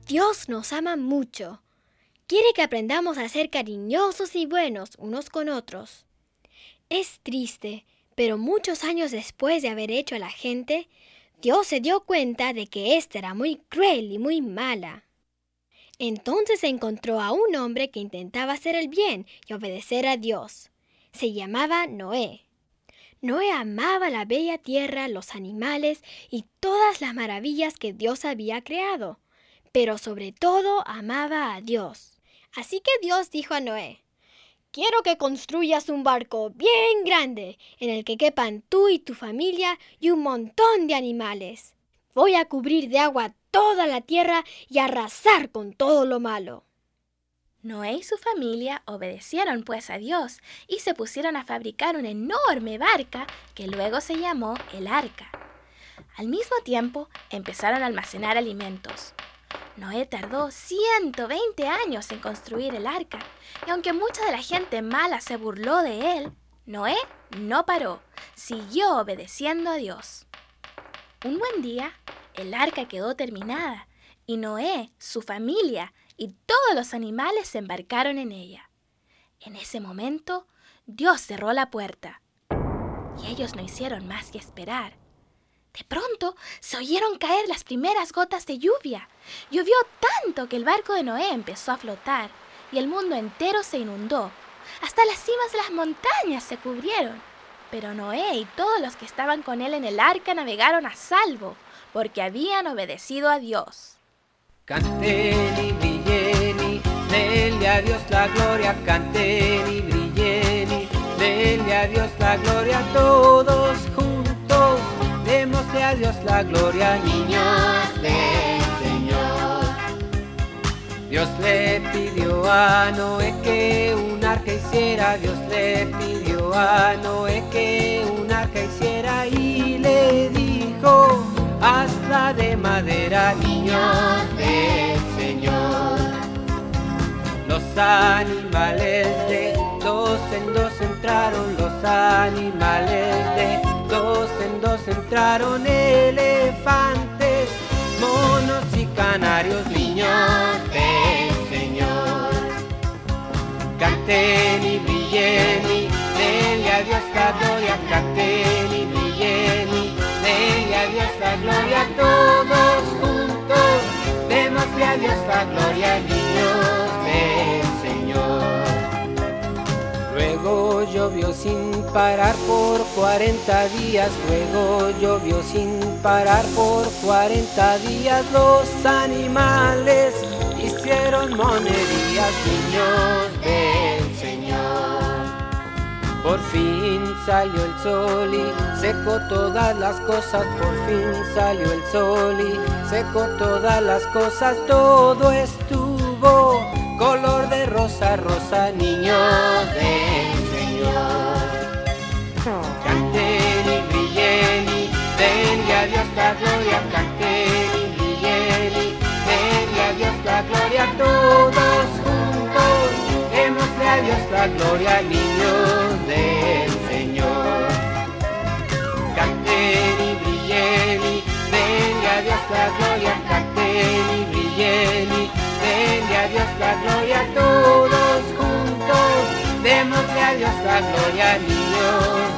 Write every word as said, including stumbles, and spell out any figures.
Dios nos ama mucho. Quiere que aprendamos a ser cariñosos y buenos unos con otros. Es triste, pero muchos años después de haber hecho a la gente, Dios se dio cuenta de que ésta era muy cruel y muy mala. Entonces encontró a un hombre que intentaba hacer el bien y obedecer a Dios. Se llamaba Noé. Noé amaba la bella tierra, los animales y todas las maravillas que Dios había creado, pero sobre todo amaba a Dios. Así que Dios dijo a Noé: «Quiero que construyas un barco bien grande en el que quepan tú y tu familia y un montón de animales. Voy a cubrir de agua toda la tierra y arrasar con todo lo malo». Noé y su familia obedecieron pues a Dios y se pusieron a fabricar una enorme barca que luego se llamó el arca. Al mismo tiempo empezaron a almacenar alimentos. Noé tardó ciento veinte años en construir el arca, y aunque mucha de la gente mala se burló de él, Noé no paró, siguió obedeciendo a Dios. Un buen día, el arca quedó terminada, y Noé, su familia y todos los animales se embarcaron en ella. En ese momento, Dios cerró la puerta, y ellos no hicieron más que esperar. De pronto, se oyeron caer las primeras gotas de lluvia. Llovió tanto que el barco de Noé empezó a flotar, y el mundo entero se inundó. Hasta las cimas de las montañas se cubrieron. Pero Noé y todos los que estaban con él en el arca navegaron a salvo, porque habían obedecido a Dios. Canten y brillen y denle a Dios la gloria. Canten y brillen y denle a Dios la gloria. Todos juntos démosle a Dios la gloria, niños del Señor. Dios le pidió a Noé que un arca hiciera. Dios le pidió a Noé que un arca hiciera y le dijo: hazla de madera, niños del Señor. Los animales de dos en dos entraron, los animales de dos en dos entraron, elefantes, monos y canarios, niños del Señor. Canten y brillen y denle a Dios la gloria. Canten y brillen y denle a Dios la gloria. Todos juntos démosle a Dios la gloria, niños del Señor. Luego llovió sin parar por cuarenta días. Luego llovió sin parar por cuarenta días. Los animales hicieron monerías, niños del Señor. Por fin salió el sol y secó todas las cosas. Por fin salió el sol y secó todas las cosas. Todo estuvo color de rosa, rosa, niños del Señor. Canten y brillen y denle a Dios la gloria. Canten y brillen y denle a Dios la gloria. Todos juntos démosle a Dios la gloria, niños del Señor. Canten y brillen y denle a Dios la gloria. Canten y brillen y denle a Dios la gloria. Todos juntos démosle a Dios la gloria, niños